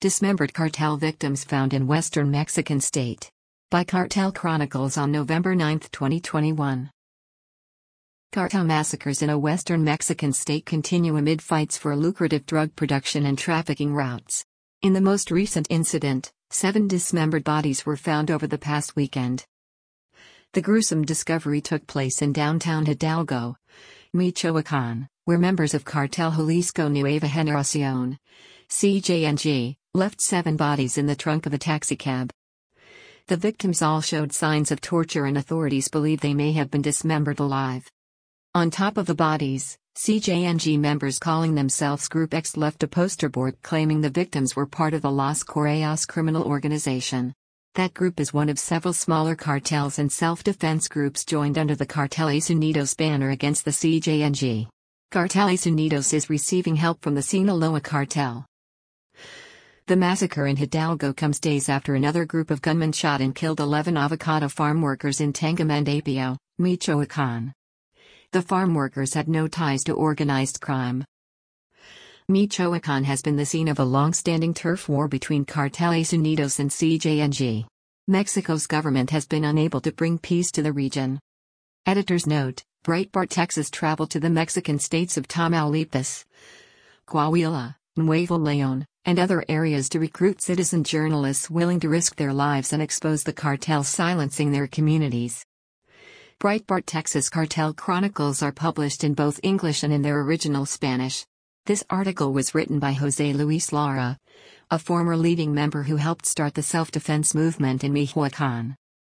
Dismembered cartel victims found in western Mexican state. By Cartel Chronicles on November 9, 2021. Cartel massacres in a western Mexican state continue amid fights for lucrative drug production and trafficking routes. In the most recent incident, 7 dismembered bodies were found over the past weekend. The gruesome discovery took place in downtown Hidalgo, Michoacán, where members of Cartel Jalisco Nueva Generación, CJNG, left 7 bodies in the trunk of a taxicab. The victims all showed signs of torture and authorities believe they may have been dismembered alive. On top of the bodies, CJNG members calling themselves Group X left a poster board claiming the victims were part of the Los Correos criminal organization. That group is one of several smaller cartels and self-defense groups joined under the Carteles Unidos banner against the CJNG. Carteles Unidos is receiving help from the Sinaloa cartel. The massacre in Hidalgo comes days after another group of gunmen shot and killed 11 avocado farm workers in Tangamandapio, Michoacán. The farm workers had no ties to organized crime. Michoacán has been the scene of a long-standing turf war between Carteles Unidos and CJNG. Mexico's government has been unable to bring peace to the region. Editor's note: Breitbart Texas traveled to the Mexican states of Tamaulipas, Coahuila, Nuevo León, and other areas to recruit citizen journalists willing to risk their lives and expose the cartels silencing their communities. Breitbart Texas Cartel Chronicles are published in both English and in their original Spanish. This article was written by José Luis Lara, a former leading member who helped start the self-defense movement in Michoacán.